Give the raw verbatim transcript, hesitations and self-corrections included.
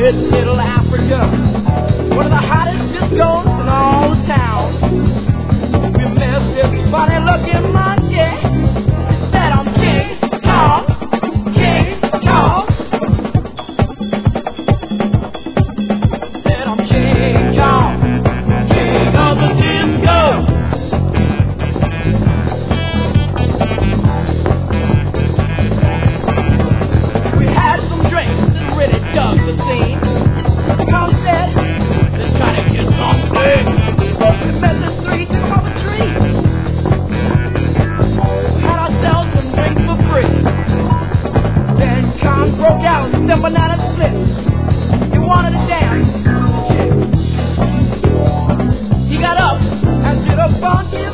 in Little Africa, one of the hottest discos in all town. We met this funny-looking monkey. He said, I'm King Kong, King Kong. Said I'm King Kong, king of the disco. We had some drinks and really dug the scene. The Kong said, let's try to get some bling. We met the streets and up a tree. Had ourselves some drinks for free. Then Kong broke out and said banana splits. He wanted to dance. He got up and did a funky